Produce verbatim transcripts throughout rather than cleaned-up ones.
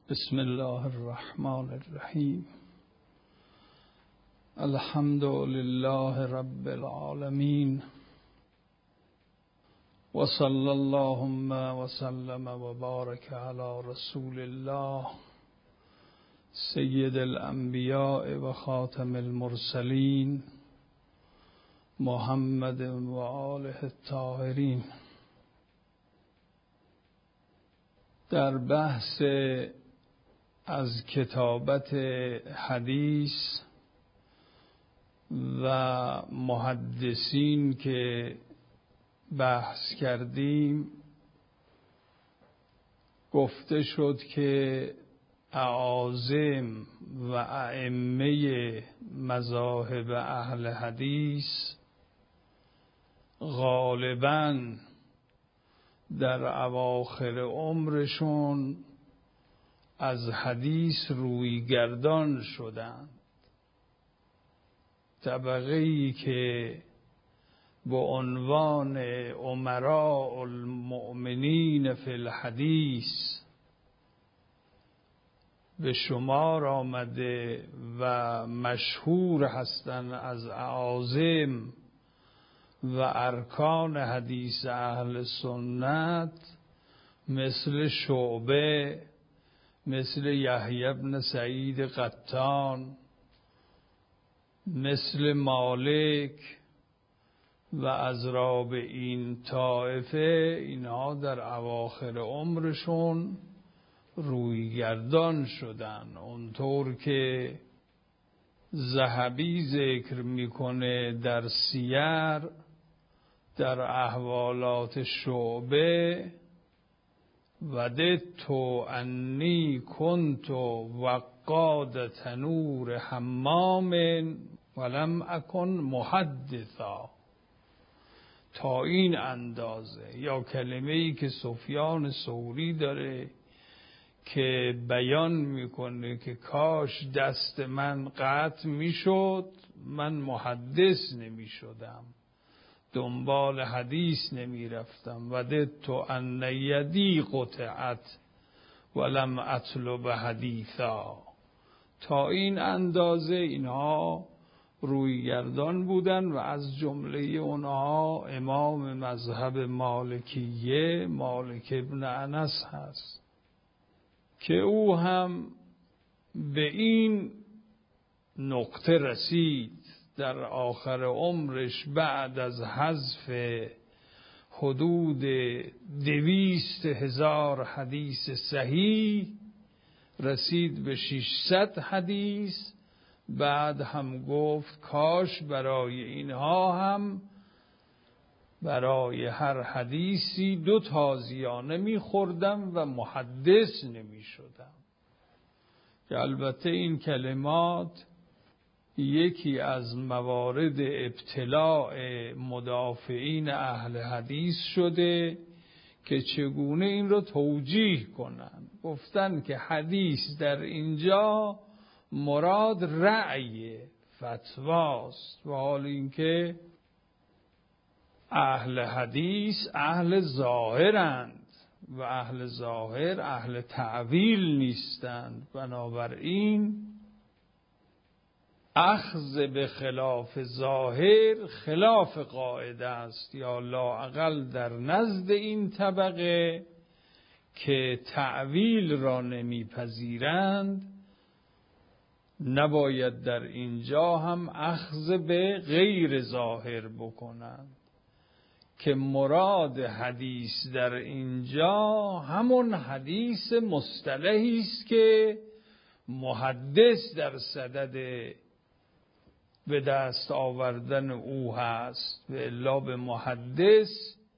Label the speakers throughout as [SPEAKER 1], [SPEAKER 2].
[SPEAKER 1] بسم الله الرحمن الرحیم. الحمد لله رب العالمین و صلی اللهم و سلم و بارک علی رسول الله سید الانبیاء و خاتم المرسلین محمد و آله الطاهرین. در بحث از کتابت حدیث و محدثین که بحث کردیم گفته شد که اعاظم و ائمه مذاهب اهل حدیث غالباً در اواخر عمرشون از حدیث روی گردان شدند. طبقه‌ای که به عنوان امراء المؤمنین فی الحدیث به شمار آمده و مشهور هستند از اعاظم و ارکان حدیث اهل سنت، مثل شعبه، مثل یحیی بن سعید قطان، مثل مالک و اضراب این طایفه، اینها در اواخر عمرشون روی گردان شدن. اونطور که ذهبی ذکر میکنه در سیر، در احوالات شعبه، وددت انی کنت وقاد تنور حمام ولم اکن محدثا. تا این اندازه. یا کلمه‌ای که سفیان ثوری داره که بیان میکنه که کاش دست من قطع میشد، من محدث نمیشدم، دنبال حدیث نمی رفتم. وددت ان یدی قطعت ولم اطلب حدیثا. تا این اندازه اینها روی گردان بودن و از جمله اونها امام مذهب مالکیه مالک ابن انس هست که او هم به این نقطه رسید در آخر عمرش، بعد از حذف حدود دویست هزار حدیث صحیح رسید به ششصد حدیث. بعد هم گفت کاش برای اینها هم برای هر حدیثی دو تازیانه میخوردم و محدث نمیشدم. که البته این کلمات یکی از موارد ابتلاع مدافعین اهل حدیث شده که چگونه این رو توجیه کنند. گفتن که حدیث در اینجا مراد رأی فتواست، و حال اینکه اهل حدیث اهل ظاهرند و اهل ظاهر اهل تعویل نیستند. بنابراین اخذ به خلاف ظاهر خلاف قاعده است، یا لااقل در نزد این طبقه که تعویل را نمیپذیرند نباید در اینجا هم اخذ به غیر ظاهر بکنند. که مراد حدیث در اینجا همون حدیث مصطلحی است که محدث در صدد به دست آوردن او هست. و الا به محدث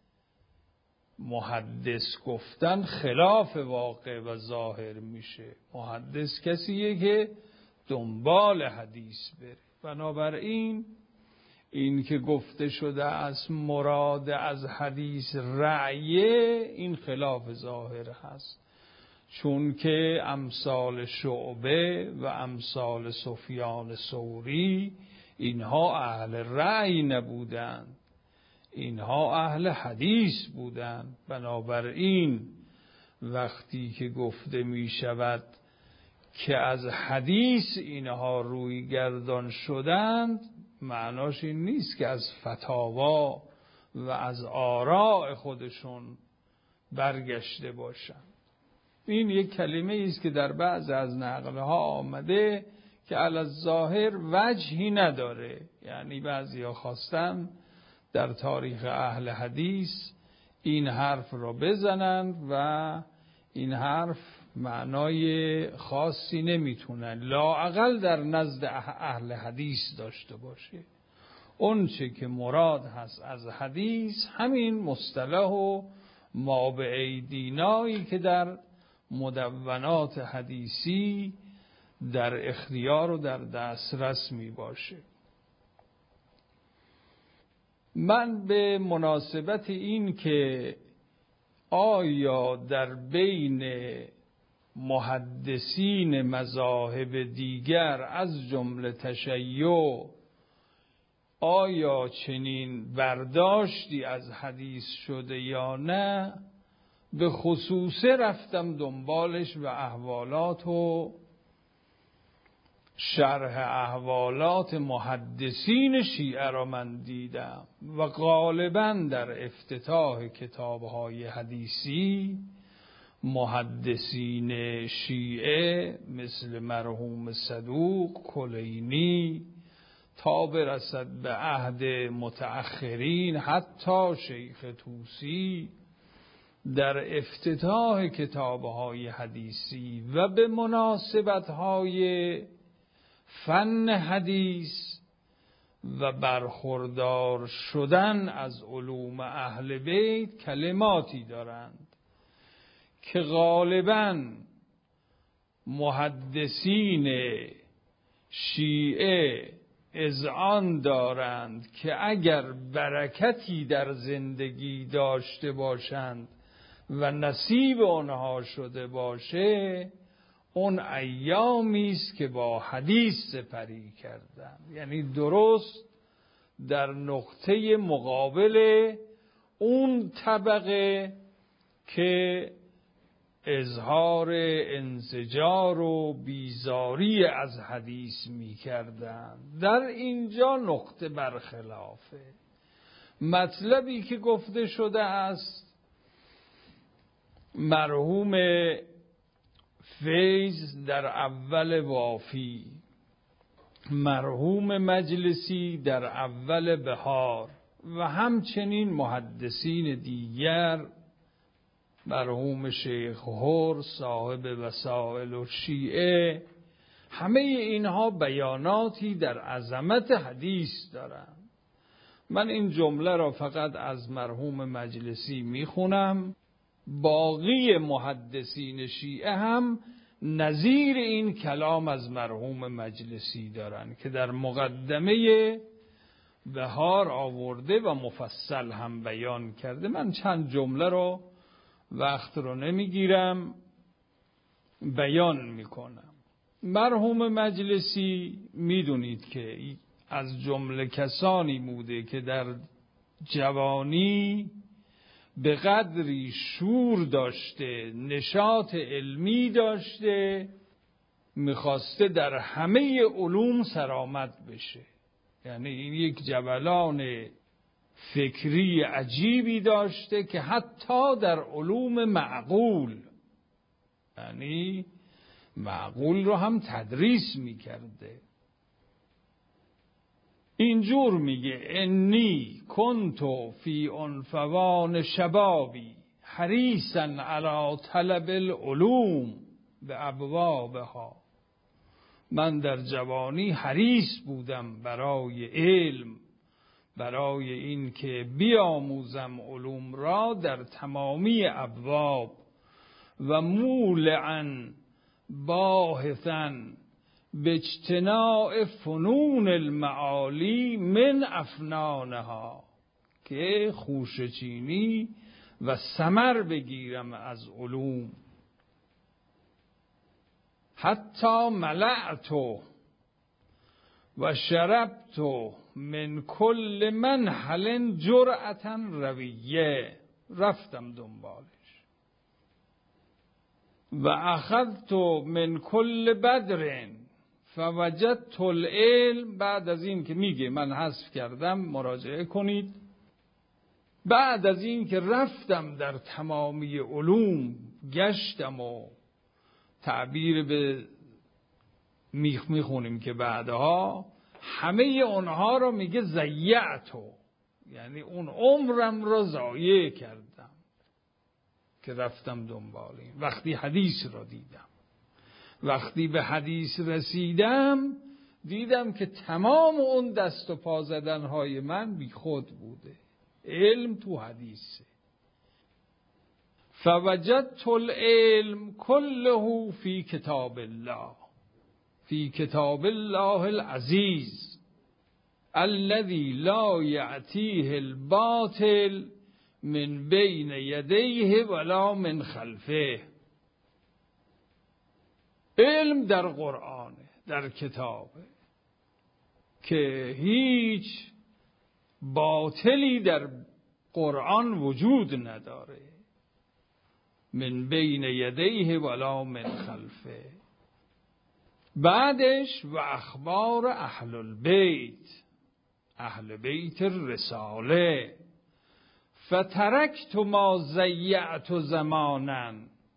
[SPEAKER 1] محدث گفتن خلاف واقع و ظاهر میشه. محدث کسیه که دنبال حدیث بره. بنابراین این که گفته شده از مراد از حدیث رأیه، این خلاف ظاهر هست، چون که امثال شعبه و امثال سفیان ثوری اینها اهل رأی نبودند، اینها اهل حدیث بودند. بنابراین وقتی که گفته می شود که از حدیث اینها روی گردان شدند، معناش این نیست که از فتاوا و از آراء خودشون برگشته باشند. این یک کلمه است که در بعض از نقلها آمده که علی الظاهر وجهی نداره، یعنی بعضیا خواستن در تاریخ اهل حدیث این حرف را بزنند و این حرف معنای خاصی نمیتونه لااقل در نزد اهل حدیث داشته باشه. اون چه که مراد هست از حدیث همین مصطلح و ما به ایدینایی که در مدونات حدیثی در اختیار و در دسترس می باشه. من به مناسبت این که آیا در بین محدثین مذاهب دیگر از جمله تشیع آیا چنین برداشتی از حدیث شده یا نه، به خصوصه رفتم دنبالش و احوالات و شرح احوالات محدثین شیعه را من دیدم و غالبا در افتتاح کتابهای حدیثی محدثین شیعه مثل مرحوم صدوق، کلینی، تا برسد به عهد متأخرین حتی شیخ طوسی، در افتتاح کتابهای حدیثی و به مناسبتهای فن حدیث و برخوردار شدن از علوم اهل بیت کلماتی دارند که غالباً محدثین شیعه اذعان دارند که اگر برکتی در زندگی داشته باشند و نصیب آنها شده باشه، اون ایامی است که با حدیث سپری کردند. یعنی درست در نقطه مقابل اون طبقه که اظهار انزجار و بیزاری از حدیث می کردن. در اینجا نقطه برخلافه. مطلبی که گفته شده است مرحوم فیض در اول وافی، مرحوم مجلسی در اول بهار و همچنین محدثین دیگر، مرحوم شیخ هور صاحب وسائل و شیعه، همه اینها بیاناتی در عظمت حدیث دارند. من این جمله را فقط از مرحوم مجلسی میخونم. باقی محدثین شیعه هم نظیر این کلام از مرحوم مجلسی دارند که در مقدمه بهار آورده و مفصل هم بیان کرده. من چند جمله رو وقت رو نمیگیرم، بیان میکنم. مرحوم مجلسی میدونید که از جمله کسانی بوده که در جوانی به قدری شور داشته، نشاط علمی داشته، میخواسته در همه علوم سرآمد بشه. یعنی این یک جولان فکری عجیبی داشته که حتی در علوم معقول، یعنی معقول رو هم تدریس میکرده. اینجور میگه انی کنتو فی عنفوان شبابی حریصا علی طلب العلوم به ابوابها. من در جوانی حریص بودم برای علم، برای این که بیاموزم علوم را در تمامی ابواب و مولعا باحثا به اجتناع فنون المعالی من افنانها، که خوشچینی و ثمر بگیرم از علوم. حتی ملعتو و شربتو من کل منحل جرعتا رویه. رفتم دنبالش. و اخذت من کل بدر فوجدت العلم. بعد از این که میگه من حذف کردم، مراجعه کنید، بعد از این که رفتم در تمامی علوم گشتم و تعبیر به میخ میخونیم که بعدها همه اونها را میگه ضیعتو، یعنی اون عمرم را ضایع کردم که رفتم دنبال این. وقتی حدیث را دیدم، وقتی به حدیث رسیدم، دیدم که تمام اون دست و پا زدنهای من بی خود بوده. علم تو حدیثه. فوجدت العلم كله فی کتاب الله، فی کتاب الله العزیز الذی لا یأتیه الباطل من بین یدیه ولا من خلفه. علم در قرآنه، در کتابه که هیچ باطلی در قرآن وجود نداره. من بین یدیه ولا من خلفه. بعدش و اخبار اهل البیت، اهل بیت الرساله. فترکت ما ضیعت زمانا،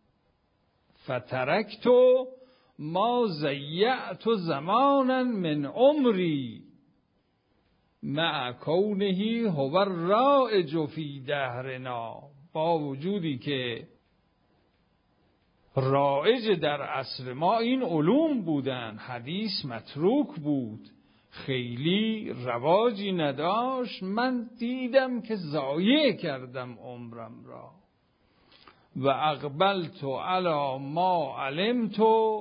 [SPEAKER 1] فترکت ما ضیعت زمانا من عمری مع کونه هو الرائج فی دهرنا. با وجودی که رایج در عصر ما این علوم بودن، حدیث متروک بود، خیلی رواجی نداشت، من دیدم که ضایع کردم عمرم را. و اقبلت علی ما علمت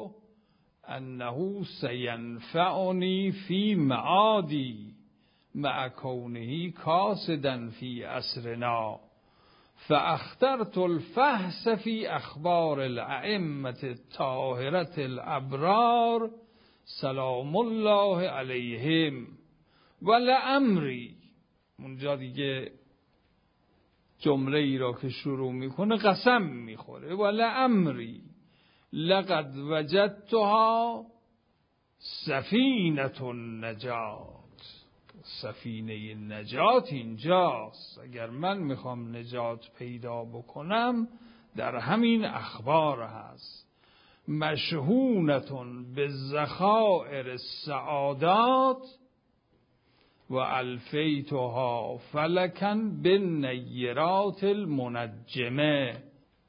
[SPEAKER 1] انه سینفعنی فی معادی مع کونه کاسدا فی عصرنا. فاخترت الفحص فی اخبار الائمه الطاهره الابرار سلام الله علیهم ولعمری. اونجا دیگه جمله ای را که شروع میکنه قسم میخوره، ولعمری لقد وجدتها سفینة النجات. سفینه نجات اینجاست. اگر من میخوام نجات پیدا بکنم در همین اخبار هست. مشحونتون به ذخائر السعادات و الفیتها فلکن بالنیرات المنجمه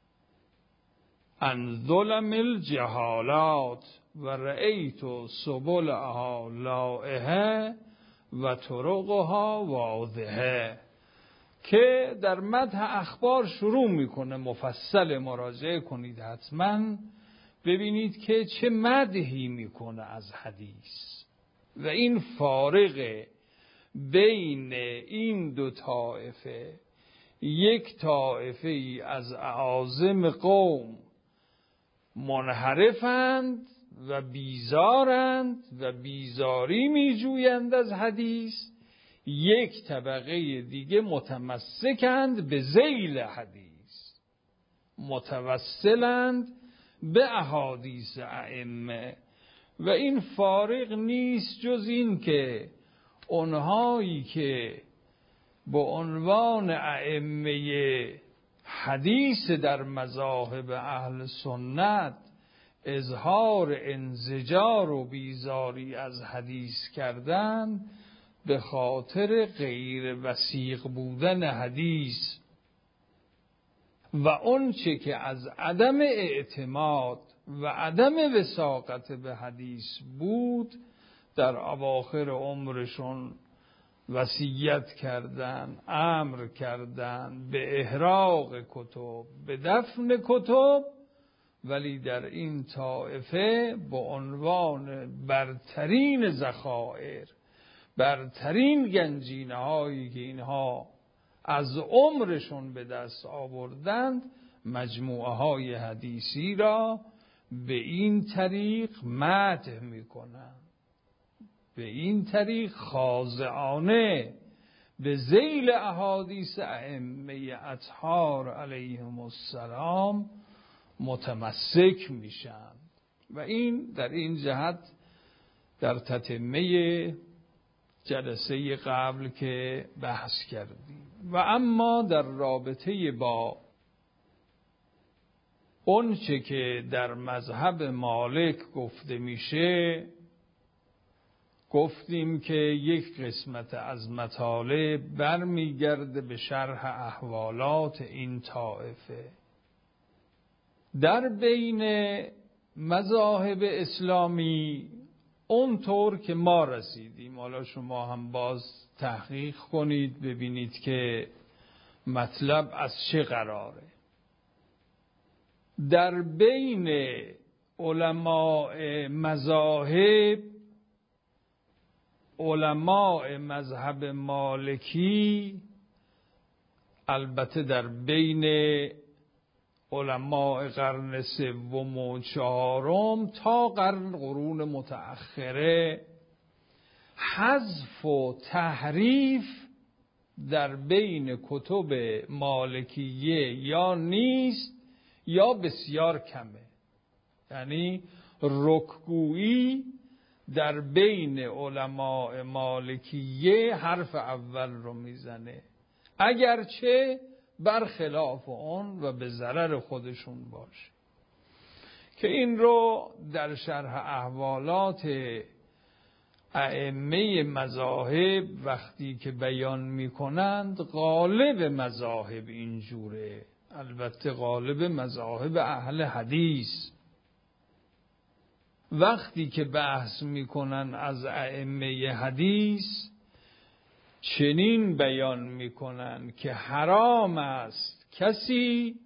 [SPEAKER 1] عن ظلم الجهالات و رأیت سبلها لائحه و طرقها واضحه. که در مدح اخبار شروع میکنه مفصل، مراجعه کنید حتما ببینید که چه مدحی میکنه از حدیث. و این فارق بین این دو طایفه، یک طایفه ای از اعاظم قوم منحرفند و بیزارند و بیزاری میجویند از حدیث، یک طبقه دیگه متمسکند به ذیل حدیث، متوسلند به احادیث ائمه. و این فارق نیست جز این که اونهایی که با عنوان ائمه حدیث در مذاهب اهل سنت اظهار انزجار و بیزاری از حدیث کردن، به خاطر غیر وثیق بودن حدیث و اون چه که از عدم اعتماد و عدم وثاقت به حدیث بود، در اواخر عمرشون وصیت کردن، امر کردن به احراق کتب، به دفن کتب. ولی در این طائفه با عنوان برترین ذخایر، برترین گنجینه هایی که اینها از عمرشون به دست آوردند، مجموعه های حدیثی را به این طریق مدح میکنند، به این طریق خاضعانه به ذیل احادیث ائمه اطهار علیهم السلام متمسک میشن. و این در این جهت در تتمه جلسه قبل که بحث کردیم. و اما در رابطه با اونچه که در مذهب مالک گفته میشه، گفتیم که یک قسمت از مطالب برمیگرده به شرح احوالات این طائفه. در بین مذاهب اسلامی اونطور که ما رسیدیم، حالا شما هم باز تحقیق کنید ببینید که مطلب از چه قراره. در بین علماء مذاهب، علماء مذهب مالکی، البته در بین علماء قرن سوم و چهارم تا قرن قرون متأخره، حذف و تحریف در بین کتب مالکیه یا نیست یا بسیار کمه. یعنی رکگویی در بین علماء مالکیه حرف اول رو میزنه، اگرچه برخلاف اون و به ضرر خودشون باشه، که این رو در شرح احوالات ائمه مذاهب وقتی که بیان میکنند غالب مذاهب اینجوره، البته غالب مذاهب اهل حدیث وقتی که بحث میکنن از ائمه حدیث چنین بیان میکنن که حرام است کسی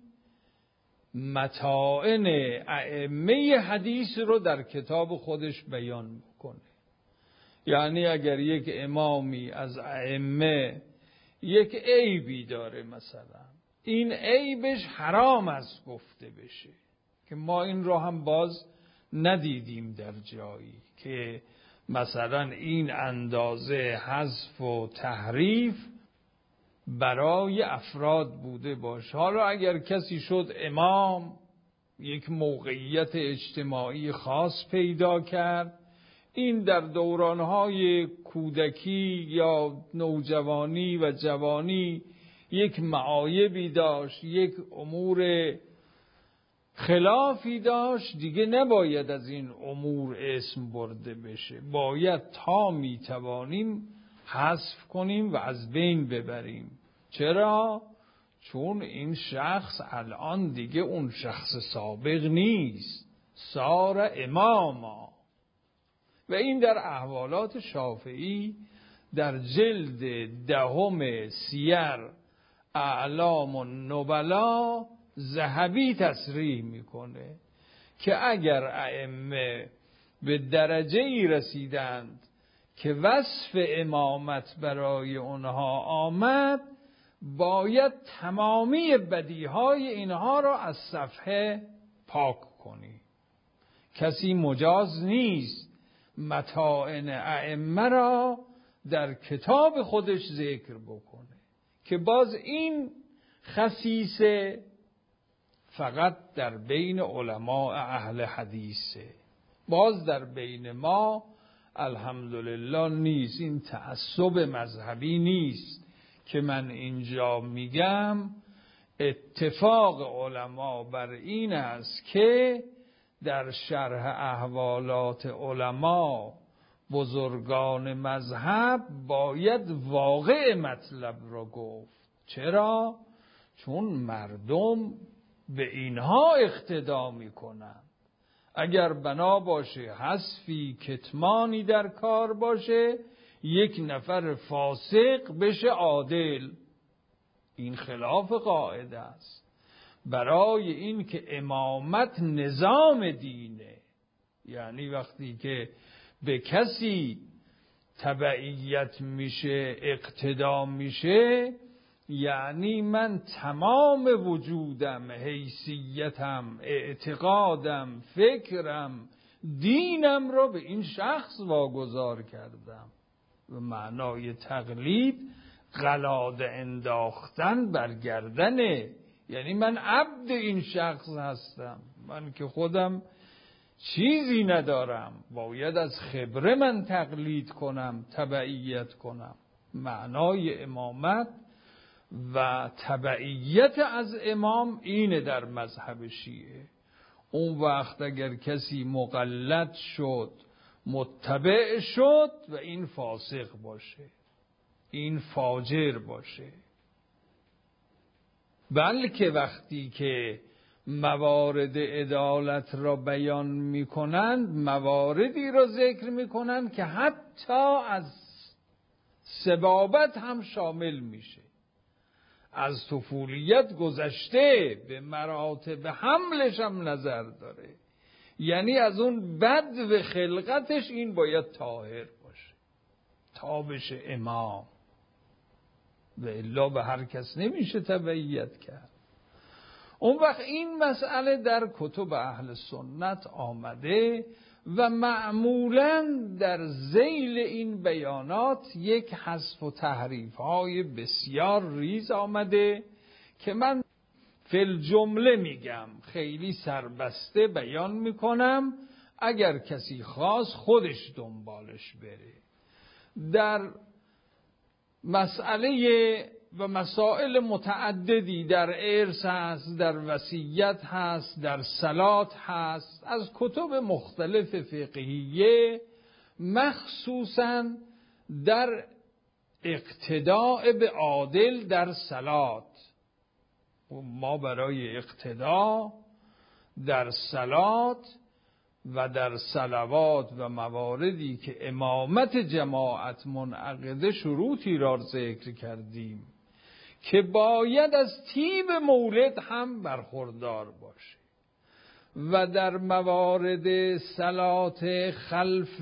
[SPEAKER 1] متاعن ائمه حدیث رو در کتاب خودش بیان بکنه. یعنی اگر یک امامی از ائمه یک عیبی داره، مثلا این عیبش حرام است گفته بشه، که ما این رو هم باز ندیدیم در جایی که مثلا این اندازه حذف و تحریف برای افراد بوده باشه. حالا اگر کسی شد امام، یک موقعیت اجتماعی خاص پیدا کرد، این در دورانهای کودکی یا نوجوانی و جوانی یک معایبی داشت، یک امور خلافی داشت، دیگه نباید از این امور اسم برده بشه، باید تا میتوانیم حذف کنیم و از بین ببریم. چرا؟ چون این شخص الان دیگه اون شخص سابق نیست، صار اماما. و این در احوالات شافعی در جلد دهم سیر اعلام النبلا ذهبی تصریح میکنه که اگر ائمه به درجه ای رسیدند که وصف امامت برای اونها آمد، باید تمامی بدیهای اینها را از صفحه پاک کنی. کسی مجاز نیست متاعن ائمه را در کتاب خودش ذکر بکنه، که باز این خصیصه فقط در بین علماء اهل حدیثه، باز در بین ما الحمدلله نیست. این تعصب مذهبی نیست که من اینجا میگم، اتفاق علما بر این است که در شرح احوالات علما بزرگان مذهب باید واقع مطلب را گفت. چرا؟ چون مردم به اینها اقتدا میکنن. اگر بنا باشه حذفی کتمانی در کار باشه، یک نفر فاسق بشه عادل، این خلاف قاعده است. برای این که امامت نظام دینه، یعنی وقتی که به کسی تبعیت میشه، اقتدا میشه، یعنی من تمام وجودم، حیثیتم، اعتقادم، فکرم، دینم رو به این شخص واگذار کردم. و معنای تقلید قلاده انداختن بر گردن یعنی من عبد این شخص هستم، من که خودم چیزی ندارم، باید از خبره من تقلید کنم، تبعیت کنم. معنای امامت و تبعیت از امام اینه در مذهب شیعه. اون وقت اگر کسی مقلد شد، متبع شد و این فاسق باشه، این فاجر باشه، بلکه وقتی که موارد عدالت را بیان میکنند مواردی را ذکر میکنند که حتی از سبابت هم شامل میشه، از طفولیت گذشته به مراتب حملش هم نظر داره. یعنی از اون بد و خلقتش این باید طاهر باشه تا بشه امام، و الا به هر کس نمیشه تبعیت کرد. اون وقت این مسئله در کتب اهل سنت آمده و معمولاً در ذیل این بیانات یک حذف و تحریف های بسیار ریز آمده که من فی الجمله میگم، خیلی سربسته بیان میکنم، اگر کسی خواست خودش دنبالش بره. در مسئله و مسائل متعددی در ارث هست، در وصیت هست، در صلات هست، از کتب مختلف فقهیه، مخصوصاً در اقتداء به عادل در صلات. ما برای اقتداء در صلات و در صلوات و مواردی که امامت جماعت منعقده شروطی را ذکر کردیم که باید از طیب مولد هم برخوردار باشه، و در موارد صلات خلف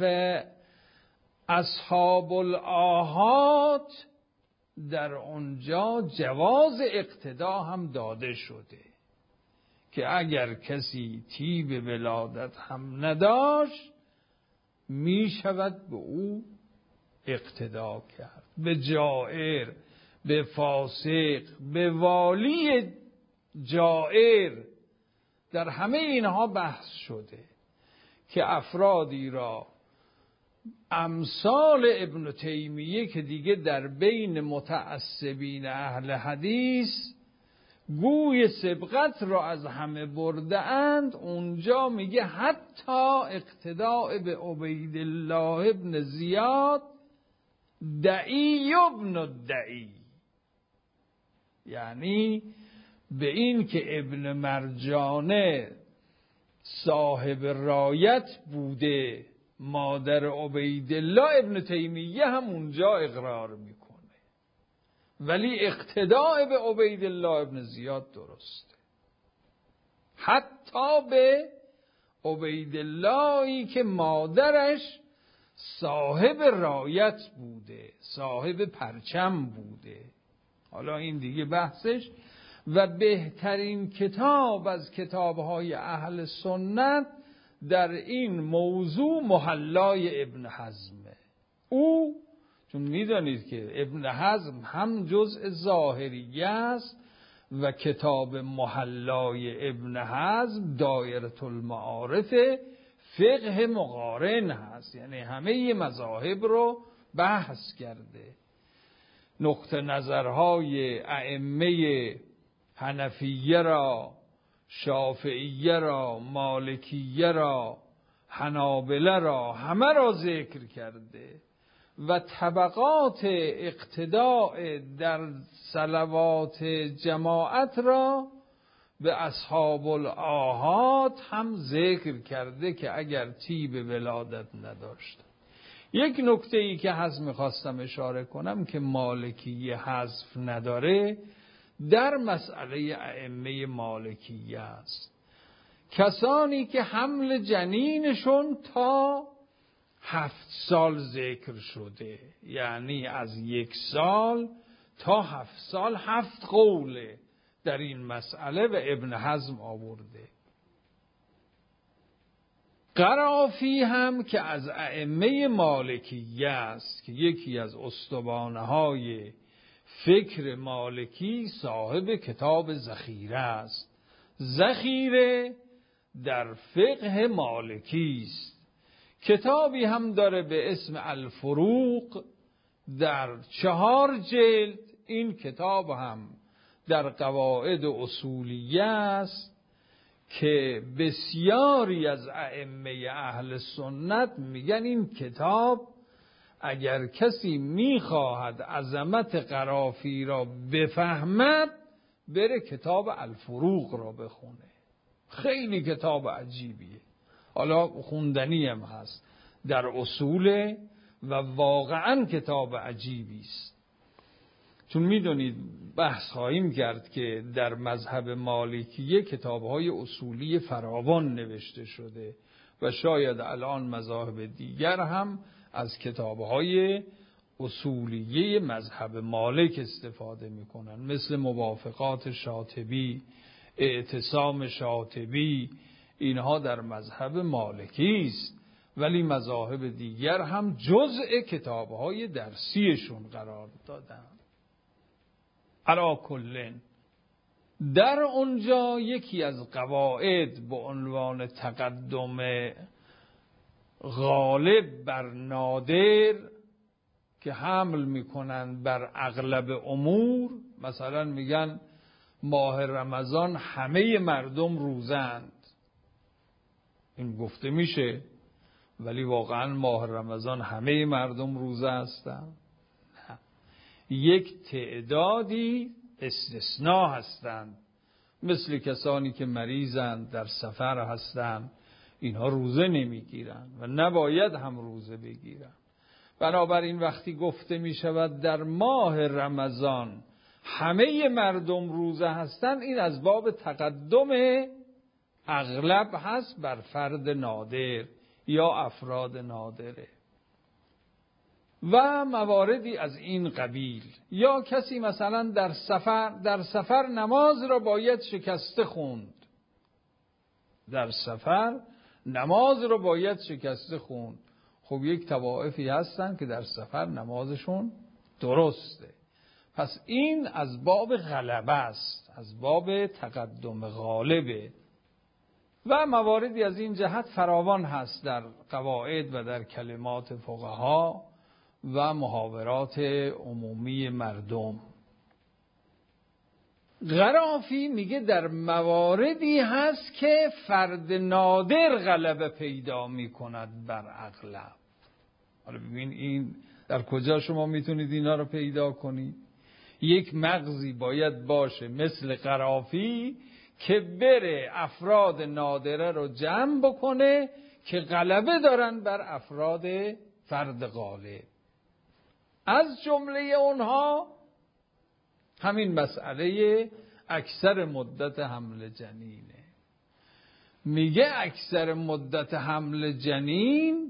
[SPEAKER 1] اصحاب الآحاد در اونجا جواز اقتدا هم داده شده که اگر کسی طیب ولادت هم نداشت می شود به او اقتدا کرد، به جائر، به فاسق، به والی جائر. در همه اینها بحث شده که افرادی را امثال ابن تیمیه که دیگه در بین متعصبین اهل حدیث گوی سبقت را از همه برده اند، اونجا میگه حتی اقتداء به عبیدالله ابن زیاد دعی ابن الدعی، یعنی به این که ابن مرجانه صاحب رایت بوده، مادر عبیدالله ابن تیمیه هم اونجا اقرار میکنه، ولی اقتداء به عبیدالله ابن زیاد درسته. حتی به عبیداللهی که مادرش صاحب رایت بوده، صاحب پرچم بوده. حالا این دیگه بحثش. و بهترین کتاب از کتابهای اهل سنت در این موضوع محلای ابن حزمه. او چون میدانید که ابن حزم هم جزء ظاهریه است و کتاب محلای ابن حزم دایره المعارف فقه مقارن هست، یعنی همه مذاهب رو بحث کرده، نقطه نظرهای ائمه حنفیه را، شافعیه را، مالکیه را، حنابله را، همه را ذکر کرده و طبقات اقتداء در صلوات جماعت را به اصحاب الآحاد هم ذکر کرده که اگر طیب ولادت نداشت. یک نکته ای که حذف میخواستم اشاره کنم که مالکیه حذف نداره در مسئله ائمه مالکیه است. کسانی که حمل جنینشون تا هفت سال ذکر شده، یعنی از یک سال تا هفت سال، هفت قوله در این مسئله و ابن حزم آورده. قرافی هم که از ائمه مالکیه است که یکی از استوانه های فکر مالکی صاحب کتاب ذخیره است. ذخیره در فقه مالکی است. کتابی هم داره به اسم الفروق در چهار جلد. این کتاب هم در قواعد اصولیه است که بسیاری از ائمه اهل سنت میگن این کتاب اگر کسی میخواهد عظمت قرافی را بفهمد بره کتاب الفروق را بخونه. خیلی کتاب عجیبیه، حالا خوندنی هم هست در اصول و واقعا کتاب عجیبی است. چون میدونید بحث خواهیم کرد که در مذهب مالکیه کتاب‌های اصولی فراوان نوشته شده و شاید الان مذاهب دیگر هم از کتاب‌های اصولیه مذهب مالک استفاده میکنن، مثل موافقات شاطبی، اعتصام شاطبی. اینها در مذهب مالکی است، ولی مذاهب دیگر هم جزء کتاب‌های درسیشون قرار دادن. علی کل در اونجا یکی از قواعد به عنوان تقدم غالب بر نادر که حمل میکنن بر اغلب امور، مثلا میگن ماه رمضان همه مردم روزند، این گفته میشه، ولی واقعا ماه رمضان همه مردم روزه هستند؟ نه، یک تعدادی استثناء هستند، مثل کسانی که مریضند، در سفر هستند، اینها روزه نمیگیرند و نباید هم روزه بگیرند. بنابراین وقتی گفته می شود در ماه رمضان همه مردم روزه هستند، این از باب تقدم اغلب هست بر فرد نادر یا افراد نادره. و مواردی از این قبیل. یا کسی مثلا در سفر در سفر نماز را باید شکسته خوند، در سفر نماز را باید شکسته خوند. خب یک طوائفی هستن که در سفر نمازشون درسته، پس این از باب غلبه است، از باب تقدم غالبه. و مواردی از این جهت فراوان هست در قواعد و در کلمات فقها و محاورات عمومی مردم. قرافی میگه در مواردی هست که فرد نادر غلبه پیدا میکند بر اغلب. حالا ببین این در کجا شما میتونید اینا رو پیدا کنید؟ یک مغزی باید باشه مثل قرافی که بره افراد نادره رو جمع بکنه که غلبه دارن بر افراد فرد غالب. از جمله اونها همین مسئله اکثر مدت حمل جنینه. میگه اکثر مدت حمل جنین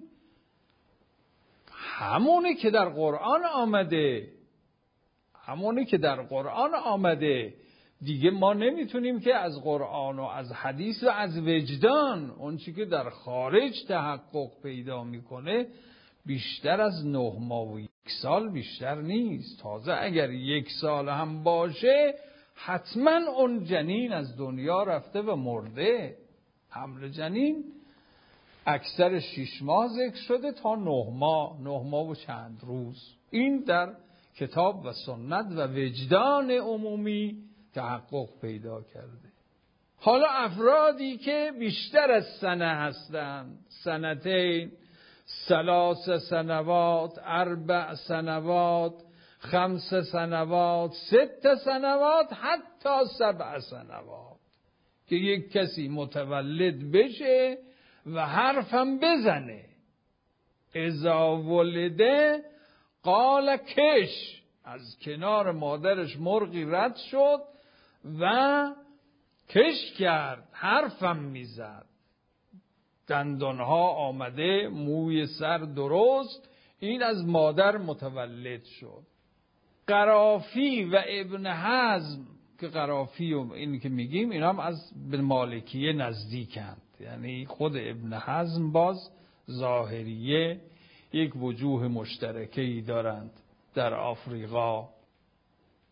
[SPEAKER 1] همونی که در قرآن آمده، همونی که در قرآن آمده. دیگه ما نمیتونیم که از قرآن و از حدیث و از وجدان اون چی که در خارج تحقق پیدا میکنه بیشتر از نه ماه و یک سال بیشتر نیست. تازه اگر یک سال هم باشه حتما اون جنین از دنیا رفته و مرده. حمل جنین اکثر شش ماه ذکر شده تا نه ماه، نه ماه و چند روز. این در کتاب و سنت و وجدان عمومی تحقق پیدا کرده. حالا افرادی که بیشتر از سنه هستند، سنتین، ثلاث سنوات، اربع سنوات، خمس سنوات، ست سنوات، حتی سبع سنوات، که یک کسی متولد بشه و حرفم بزنه. اذا ولده قال کش، از کنار مادرش مرغی رد شد و کش کرد، حرفم میزد، دندانها آمده، موی سر درست، این از مادر متولد شد. قرافی و ابن حزم، که قرافی و این که میگیم اینا هم از به مالکیه نزدیکند، یعنی خود ابن حزم باز ظاهریه، یک وجوه مشترکی دارند در آفریقا.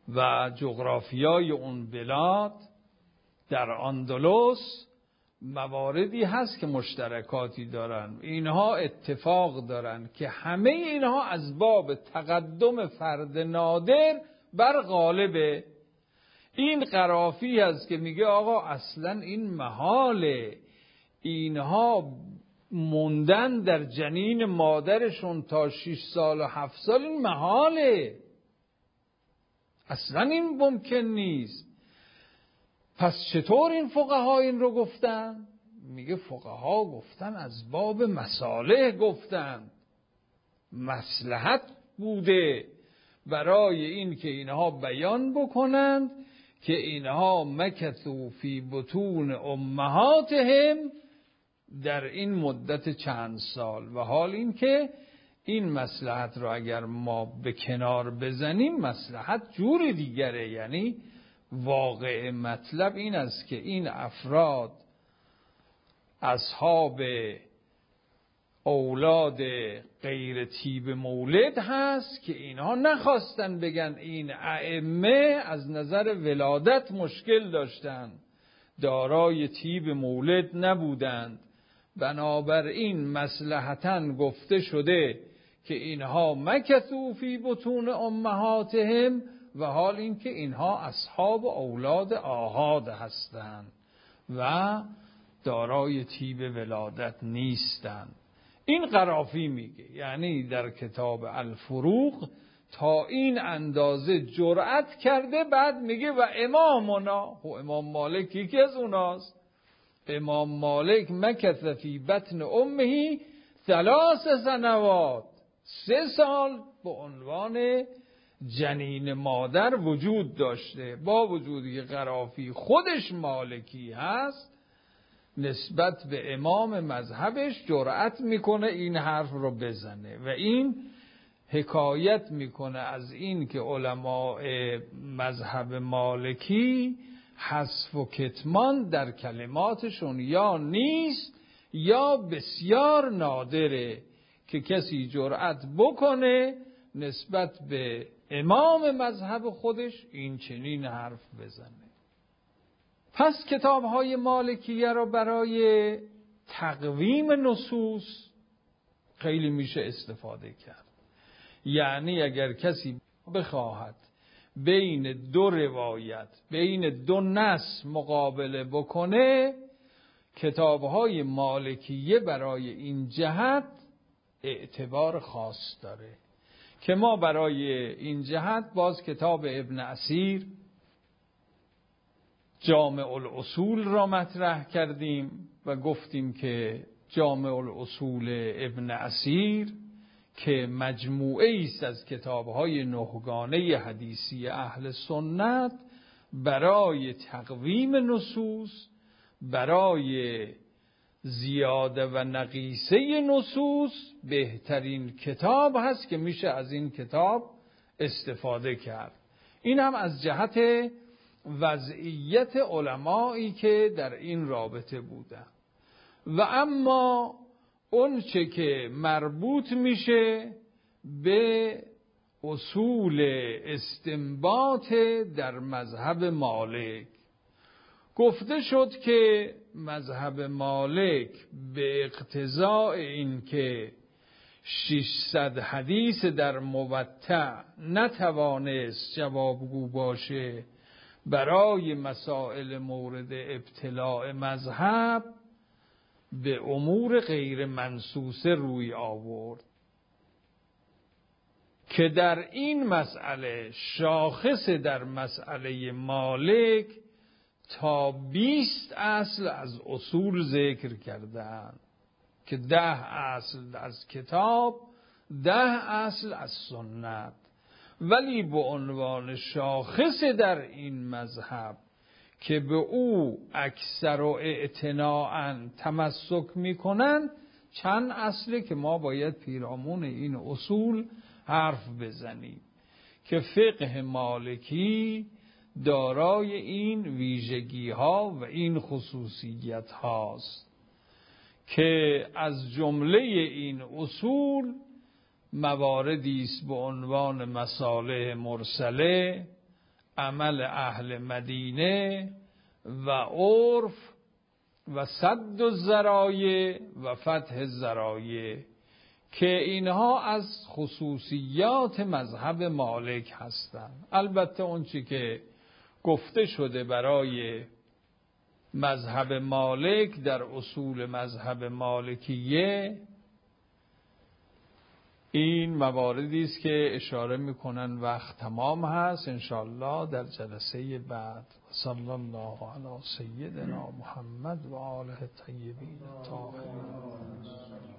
[SPEAKER 1] و جغرافیای اون بلاد در اندلس مواردی هست که مشترکاتی دارن. اینها اتفاق دارن که همه اینها از باب تقدم فرد نادر بر غالبه. این قرافی هست که میگه آقا اصلا این محاله، اینها موندن در جنین مادرشون تا شش سال و هفت سال، این محاله، اصلا این ممکن نیست. پس چطور این فقها این رو گفتن؟ میگه فقها گفتن از باب مصالح گفتن، مصلحت بوده برای این که اینها بیان بکنند که اینها مکثوا فی بطون امهاتهم در این مدت چند سال، و حال این که این مصلحت رو اگر ما به کنار بزنیم مصلحت جور دیگره. یعنی واقع مطلب این است که این افراد اصحاب اولاد غیر طیب مولد هست که اینها نخواستن بگن این ائمه از نظر ولادت مشکل داشتن، دارای طیب مولد نبودند، بنابراین مصلحتاً گفته شده که اینها مکثوا فی بطون امهاتهم، و حال این که اینها اصحاب اولاد آحاد هستند و دارای طیب ولادت نیستند. این قرافی میگه، یعنی در کتاب الفروق تا این اندازه جرأت کرده، بعد میگه و امامنا، و امام مالک یکی از اوناست. امام مالک مکث فی بطن امه ثلاث سنوات، سه سال به عنوان جنین مادر وجود داشته. با وجودی که قرافی خودش مالکی هست، نسبت به امام مذهبش جرأت میکنه این حرف رو بزنه و این حکایت میکنه از این که علماء مذهب مالکی حذف و کتمان در کلماتشون یا نیست یا بسیار نادره که کسی جرأت بکنه نسبت به امام مذهب خودش این چنین حرف بزنه. پس کتاب‌های مالکیه را برای تقویم نصوص خیلی میشه استفاده کرد. یعنی اگر کسی بخواهد بین دو روایت، بین دو نص مقابله بکنه، کتاب‌های مالکیه برای این جهت اعتبار خاص داره که ما برای این جهت باز کتاب ابن اثیر جامع الاصول را مطرح کردیم و گفتیم که جامع الاصول ابن اثیر که مجموعه است از کتاب‌های نهگانه حدیثی اهل سنت برای تقویم نصوص، برای زیاده و نقیصه نصوص بهترین کتاب هست که میشه از این کتاب استفاده کرد. این هم از جهت وضعیت علمایی که در این رابطه بودن. و اما اون چه که مربوط میشه به اصول استنباط در مذهب مالک، گفته شد که مذهب مالک به اقتضاء این که ششصد حدیث در موطأ نتوانست جوابگو باشه برای مسائل مورد ابتلاع مذهب، به امور غیر منصوصه روی آورد که در این مسئله شاخص در مسئله مالک تا بیست اصل از اصول ذکر کردند که ده اصل از کتاب، ده اصل از سنت، ولی به عنوان شاخص در این مذهب که به او اکثر و اعتناعاً تمسک میکنن چند اصله که ما باید پیرامون این اصول حرف بزنیم که فقه مالکی دارای این ویژگی ها و این خصوصیت هاست که از جمله این اصول مواردی است به عنوان مصالح مرسله، عمل اهل مدینه و عرف و سد الذرایع و فتح الذرایع که اینها از خصوصیات مذهب مالک هستند. البته اون چی که گفته شده برای مذهب مالک در اصول مذهب مالکیه، این مواردی است که اشاره میکنن وقت تمام هست. انشاءالله در جلسه بعد. صلی الله علی سیدنا محمد و آله الطیبین الطاهرین.